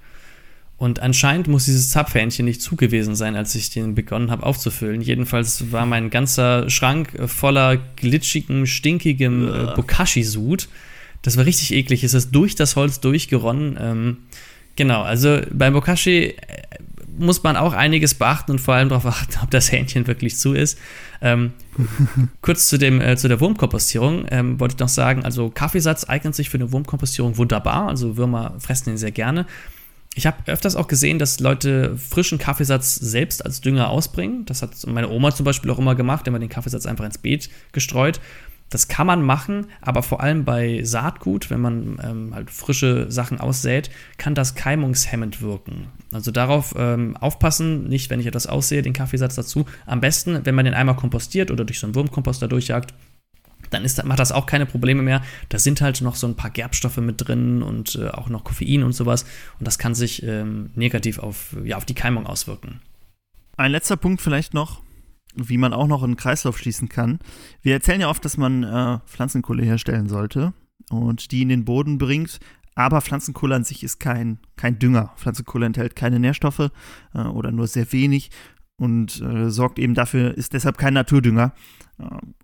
Und anscheinend muss dieses Zapfhähnchen nicht zu gewesen sein, als ich den begonnen habe aufzufüllen. Jedenfalls war mein ganzer Schrank voller glitschigem, stinkigem äh, Bokashi-Sud. Das war richtig eklig. Es ist durch das Holz durchgeronnen. Ähm, genau, also beim Bokashi muss man auch einiges beachten und vor allem darauf achten, ob das Hähnchen wirklich zu ist. Ähm, kurz zu, dem, äh, zu der Wurmkompostierung ähm, wollte ich noch sagen, also Kaffeesatz eignet sich für eine Wurmkompostierung wunderbar, also Würmer fressen ihn sehr gerne. Ich habe öfters auch gesehen, dass Leute frischen Kaffeesatz selbst als Dünger ausbringen. Das hat meine Oma zum Beispiel auch immer gemacht, immer den Kaffeesatz einfach ins Beet gestreut. Das kann man machen, aber vor allem bei Saatgut, wenn man ähm, halt frische Sachen aussät, kann das keimungshemmend wirken. Also darauf ähm, aufpassen, nicht, wenn ich etwas aussehe, den Kaffeesatz dazu. Am besten, wenn man den einmal kompostiert oder durch so einen Wurmkomposter durchjagt, dann ist, macht das auch keine Probleme mehr. Da sind halt noch so ein paar Gerbstoffe mit drin und äh, auch noch Koffein und sowas. Und das kann sich ähm, negativ auf, ja, auf die Keimung auswirken. Ein letzter Punkt vielleicht noch, wie man auch noch einen Kreislauf schließen kann. Wir erzählen ja oft, dass man äh, Pflanzenkohle herstellen sollte und die in den Boden bringt, aber Pflanzenkohle an sich ist kein, kein Dünger. Pflanzenkohle enthält keine Nährstoffe äh, oder nur sehr wenig und äh, sorgt eben dafür, ist deshalb kein Naturdünger. Äh,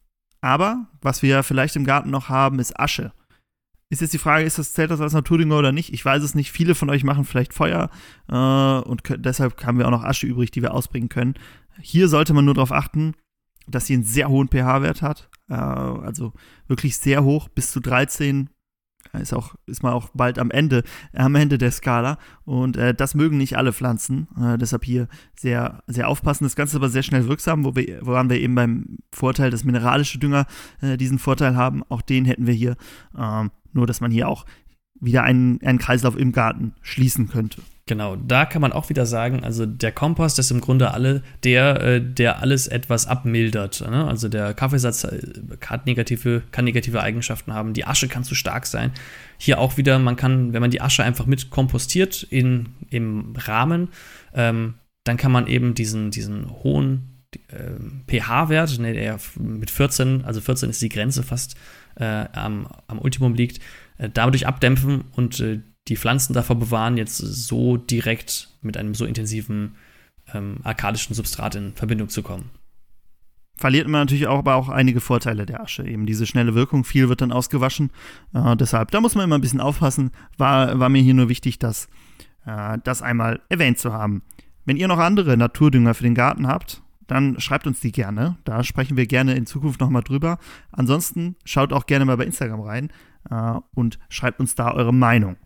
aber was wir vielleicht im Garten noch haben, ist Asche. Ist jetzt die Frage, ist das, zählt das als Naturdünger oder nicht? Ich weiß es nicht. Viele von euch machen vielleicht Feuer äh, und können, deshalb haben wir auch noch Asche übrig, die wir ausbringen können. Hier sollte man nur darauf achten, dass sie einen sehr hohen pH-Wert hat, äh, also wirklich sehr hoch, bis zu dreizehn, ist, auch, ist man auch bald am Ende, am Ende der Skala und äh, das mögen nicht alle Pflanzen, äh, deshalb hier sehr, sehr aufpassen. Das Ganze ist aber sehr schnell wirksam, wo wir, woran wir eben beim Vorteil, dass mineralische Dünger äh, diesen Vorteil haben, auch den hätten wir hier, äh, nur dass man hier auch wieder einen, einen Kreislauf im Garten schließen könnte. Genau, da kann man auch wieder sagen, also der Kompost ist im Grunde alle der, der alles etwas abmildert. Ne? Also der Kaffeesatz hat negative, kann negative Eigenschaften haben, die Asche kann zu stark sein. Hier auch wieder, man kann, wenn man die Asche einfach mit kompostiert in, im Rahmen, ähm, dann kann man eben diesen, diesen hohen äh, pH-Wert, ne, der mit vierzehn, also vierzehn ist die Grenze fast äh, am, am Ultimum liegt, äh, dadurch abdämpfen und äh, die Pflanzen davor bewahren, jetzt so direkt mit einem so intensiven ähm, alkalischen Substrat in Verbindung zu kommen. Verliert man natürlich auch, aber auch einige Vorteile der Asche. Eben diese schnelle Wirkung, viel wird dann ausgewaschen. Äh, deshalb, da muss man immer ein bisschen aufpassen. War, war mir hier nur wichtig, das, äh, das einmal erwähnt zu haben. Wenn ihr noch andere Naturdünger für den Garten habt, dann schreibt uns die gerne. Da sprechen wir gerne in Zukunft nochmal drüber. Ansonsten schaut auch gerne mal bei Instagram rein äh, und schreibt uns da eure Meinung.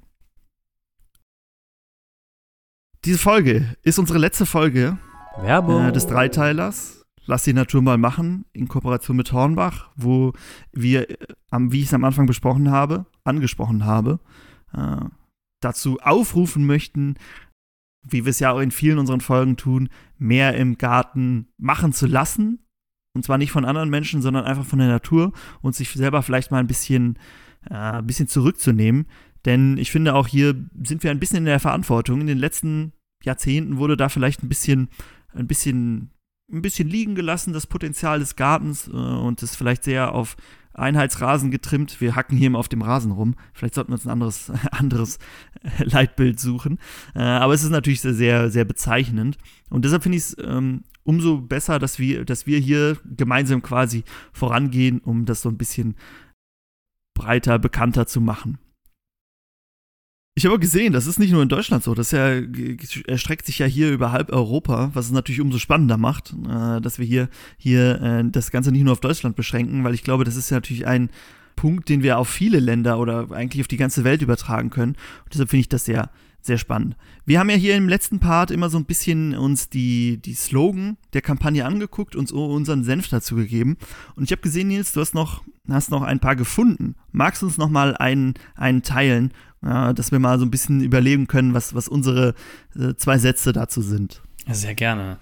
Diese Folge ist unsere letzte Folge äh, des Dreiteilers. Lass die Natur mal machen, in Kooperation mit Hornbach, wo wir, äh, wie ich es am Anfang besprochen habe, angesprochen habe, äh, dazu aufrufen möchten, wie wir es ja auch in vielen unseren Folgen tun, mehr im Garten machen zu lassen. Und zwar nicht von anderen Menschen, sondern einfach von der Natur und sich selber vielleicht mal ein bisschen, äh, ein bisschen zurückzunehmen. Denn ich finde, auch hier sind wir ein bisschen in der Verantwortung. In den letzten Jahrzehnten wurde da vielleicht ein bisschen, ein bisschen, ein bisschen liegen gelassen, das Potenzial des Gartens, äh, und ist vielleicht sehr auf Einheitsrasen getrimmt. Wir hacken hier immer auf dem Rasen rum. Vielleicht sollten wir uns ein anderes, anderes Leitbild suchen. Äh, aber es ist natürlich sehr, sehr bezeichnend. Und deshalb finde ich es ähm, umso besser, dass wir, dass wir hier gemeinsam quasi vorangehen, um das so ein bisschen breiter, bekannter zu machen. Ich habe gesehen, das ist nicht nur in Deutschland so, das ja, erstreckt sich ja hier über halb Europa, was es natürlich umso spannender macht, äh, dass wir hier, hier äh, das Ganze nicht nur auf Deutschland beschränken, weil ich glaube, das ist ja natürlich ein Punkt, den wir auf viele Länder oder eigentlich auf die ganze Welt übertragen können. Und deshalb finde ich das sehr, sehr spannend. Wir haben ja hier im letzten Part immer so ein bisschen uns die, die Slogan der Kampagne angeguckt und so unseren Senf dazu gegeben. Und ich habe gesehen, Nils, du hast noch, hast noch ein paar gefunden. Magst du uns noch mal einen, einen teilen, ja, dass wir mal so ein bisschen überlegen können, was, was unsere äh, zwei Sätze dazu sind? Sehr gerne.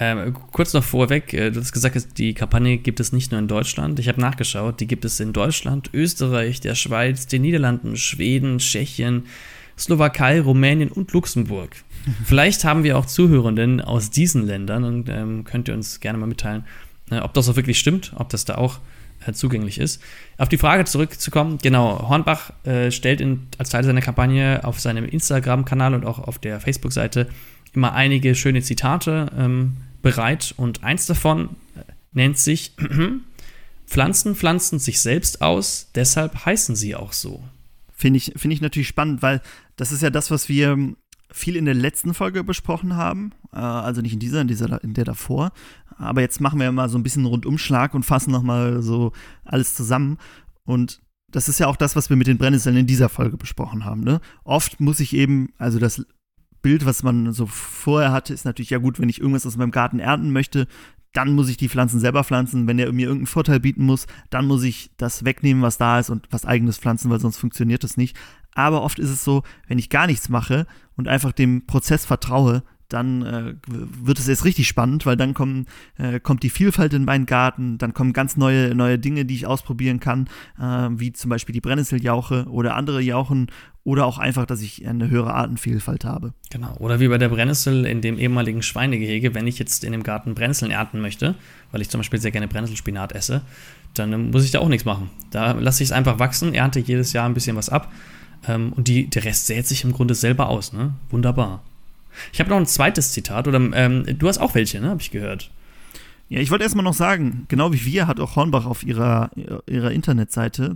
Ähm, kurz noch vorweg, äh, du hast gesagt, die Kampagne gibt es nicht nur in Deutschland. Ich habe nachgeschaut, die gibt es in Deutschland, Österreich, der Schweiz, den Niederlanden, Schweden, Tschechien, Slowakei, Rumänien und Luxemburg. Vielleicht haben wir auch Zuhörenden aus diesen Ländern und ähm, könnt ihr uns gerne mal mitteilen, äh, ob das auch wirklich stimmt, ob das da auch äh, zugänglich ist. Auf die Frage zurückzukommen, genau, Hornbach äh, stellt in, als Teil seiner Kampagne auf seinem Instagram-Kanal und auch auf der Facebook-Seite immer einige schöne Zitate ähm, bereit und eins davon nennt sich Pflanzen pflanzen sich selbst aus, deshalb heißen sie auch so. Finde ich, finde ich natürlich spannend, weil das ist ja das, was wir viel in der letzten Folge besprochen haben, äh, also nicht in dieser, in dieser, in der davor, aber jetzt machen wir mal so ein bisschen einen Rundumschlag und fassen nochmal so alles zusammen und das ist ja auch das, was wir mit den Brennnesseln in dieser Folge besprochen haben, ne? Oft muss ich eben, also das Bild, was man so vorher hatte, ist natürlich, ja gut, wenn ich irgendwas aus meinem Garten ernten möchte, dann muss ich die Pflanzen selber pflanzen. Wenn er mir irgendeinen Vorteil bieten muss, dann muss ich das wegnehmen, was da ist und was Eigenes pflanzen, weil sonst funktioniert das nicht. Aber oft ist es so, wenn ich gar nichts mache und einfach dem Prozess vertraue, dann äh, wird es erst richtig spannend, weil dann kommen, äh, kommt die Vielfalt in meinen Garten, dann kommen ganz neue, neue Dinge, die ich ausprobieren kann, äh, wie zum Beispiel die Brennnesseljauche oder andere Jauchen oder auch einfach, dass ich eine höhere Artenvielfalt habe. Genau, oder wie bei der Brennnessel in dem ehemaligen Schweinegehege, wenn ich jetzt in dem Garten Brennnesseln ernten möchte, weil ich zum Beispiel sehr gerne Brennnesselspinat esse, dann muss ich da auch nichts machen. Da lasse ich es einfach wachsen, ernte jedes Jahr ein bisschen was ab ähm, und die, der Rest sät sich im Grunde selber aus, ne? Wunderbar. Ich habe noch ein zweites Zitat, oder ähm, du hast auch welche, ne, habe ich gehört. Ja, ich wollte erstmal noch sagen, genau wie wir hat auch Hornbach auf ihrer, ihrer Internetseite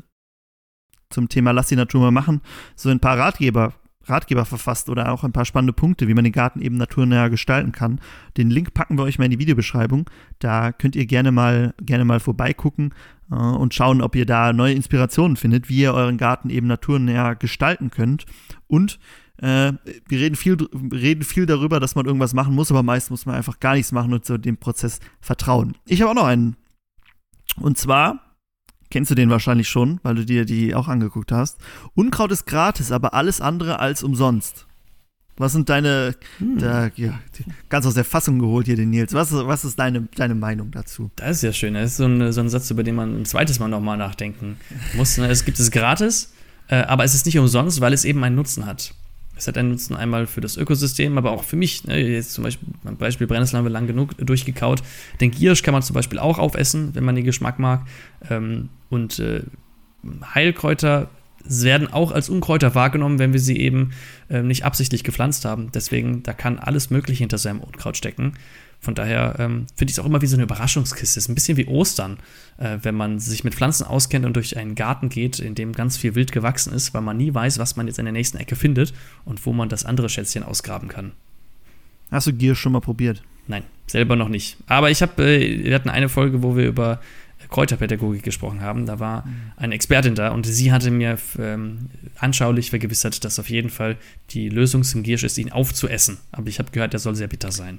zum Thema Lass die Natur mal machen, so ein paar Ratgeber, Ratgeber verfasst oder auch ein paar spannende Punkte, wie man den Garten eben naturnah gestalten kann. Den Link packen wir euch mal in die Videobeschreibung. Da könnt ihr gerne mal, gerne mal vorbeigucken äh, und schauen, ob ihr da neue Inspirationen findet, wie ihr euren Garten eben naturnah gestalten könnt. Und Äh, wir reden viel, reden viel darüber, dass man irgendwas machen muss, aber meist muss man einfach gar nichts machen und so dem Prozess vertrauen. Ich habe auch noch einen. Und zwar, kennst du den wahrscheinlich schon, weil du dir die auch angeguckt hast. Unkraut ist gratis, aber alles andere als umsonst. Was sind deine, hm. da, ja, ganz aus der Fassung geholt hier, den Nils. Was, was ist deine, deine Meinung dazu? Das ist ja schön. Das ist so ein, so ein Satz, über den man ein zweites Mal nochmal nachdenken muss. Es gibt es gratis, äh, aber es ist nicht umsonst, weil es eben einen Nutzen hat. Es hat einen Nutzen einmal für das Ökosystem, aber auch für mich. Ne, jetzt zum Beispiel, beim Beispiel Brennnessel haben wir lang genug durchgekaut. Den Giersch kann man zum Beispiel auch aufessen, wenn man den Geschmack mag. Ähm, und äh, Heilkräuter werden auch als Unkräuter wahrgenommen, wenn wir sie eben äh, nicht absichtlich gepflanzt haben. Deswegen, da kann alles Mögliche hinter seinem Unkraut stecken. Von daher ähm, finde ich es auch immer wie so eine Überraschungskiste. Es ist ein bisschen wie Ostern, äh, wenn man sich mit Pflanzen auskennt und durch einen Garten geht, in dem ganz viel wild gewachsen ist, weil man nie weiß, was man jetzt in der nächsten Ecke findet und wo man das andere Schätzchen ausgraben kann. Hast du Giersch schon mal probiert? Nein, selber noch nicht. Aber ich habe, äh, wir hatten eine Folge, wo wir über Kräuterpädagogik gesprochen haben. Da war eine Expertin da und sie hatte mir ähm, anschaulich vergewissert, dass auf jeden Fall die Lösung zum Giersch ist, ihn aufzuessen. Aber ich habe gehört, der soll sehr bitter sein.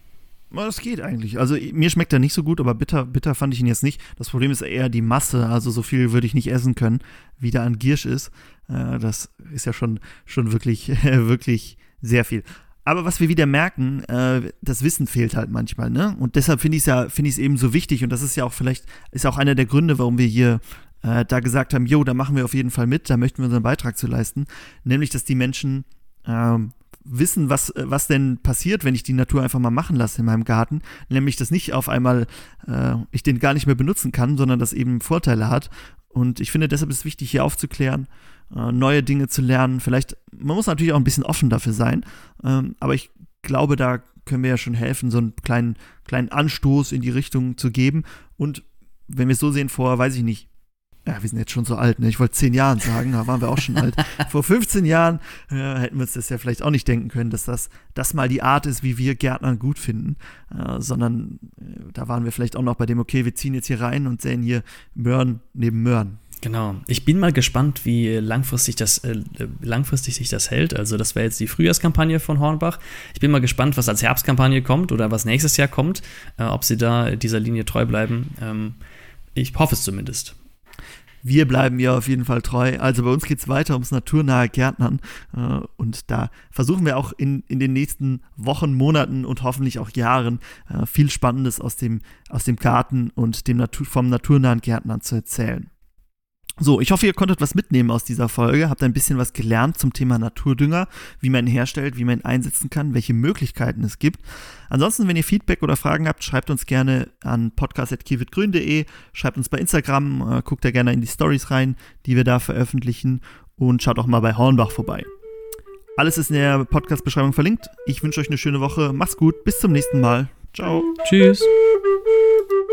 Das geht eigentlich. Also mir schmeckt er nicht so gut, aber bitter, bitter fand ich ihn jetzt nicht. Das Problem ist eher die Masse. Also so viel würde ich nicht essen können, wie da an Giersch ist. Äh, das ist ja schon, schon wirklich, äh, wirklich sehr viel. Aber was wir wieder merken, äh, das Wissen fehlt halt manchmal, ne? Und deshalb finde ich es ja, finde ich es eben so wichtig. Und das ist ja auch vielleicht, ist auch einer der Gründe, warum wir hier äh, da gesagt haben, jo, da machen wir auf jeden Fall mit, da möchten wir unseren Beitrag zu leisten. Nämlich, dass die Menschen ähm, wissen, was, was denn passiert, wenn ich die Natur einfach mal machen lasse in meinem Garten. Nämlich, dass nicht auf einmal äh, ich den gar nicht mehr benutzen kann, sondern dass eben Vorteile hat. Und ich finde, deshalb ist es wichtig, hier aufzuklären, äh, neue Dinge zu lernen. Vielleicht, man muss natürlich auch ein bisschen offen dafür sein, ähm, aber ich glaube, da können wir ja schon helfen, so einen kleinen, kleinen Anstoß in die Richtung zu geben. Und wenn wir es so sehen, vor, weiß ich nicht, ja, wir sind jetzt schon so alt, ne? Ich wollte zehn Jahren sagen, da waren wir auch schon alt. Vor fünfzehn Jahren äh, hätten wir uns das ja vielleicht auch nicht denken können, dass das, das mal die Art ist, wie wir Gärtnern gut finden, äh, sondern äh, da waren wir vielleicht auch noch bei dem, okay, wir ziehen jetzt hier rein und säen hier Möhren neben Möhren. Genau. Ich bin mal gespannt, wie langfristig das, äh, langfristig sich das hält. Also das wäre jetzt die Frühjahrskampagne von Hornbach. Ich bin mal gespannt, was als Herbstkampagne kommt oder was nächstes Jahr kommt, äh, ob sie da dieser Linie treu bleiben. Ähm, ich hoffe es zumindest. wir bleiben ihr auf jeden Fall treu. Also bei uns geht es weiter ums naturnahe Gärtnern äh, und da versuchen wir auch in, in den nächsten Wochen, Monaten und hoffentlich auch Jahren äh, viel Spannendes aus dem, aus dem Garten und dem Natur, vom naturnahen Gärtnern zu erzählen. So, ich hoffe, ihr konntet was mitnehmen aus dieser Folge, habt ein bisschen was gelernt zum Thema Naturdünger, wie man ihn herstellt, wie man ihn einsetzen kann, welche Möglichkeiten es gibt. Ansonsten, wenn ihr Feedback oder Fragen habt, schreibt uns gerne an podcast at kiewitgrün punkt de, schreibt uns bei Instagram, äh, guckt da gerne in die Stories rein, die wir da veröffentlichen und schaut auch mal bei Hornbach vorbei. Alles ist in der Podcast-Beschreibung verlinkt. Ich wünsche euch eine schöne Woche, macht's gut, bis zum nächsten Mal. Ciao. Tschüss.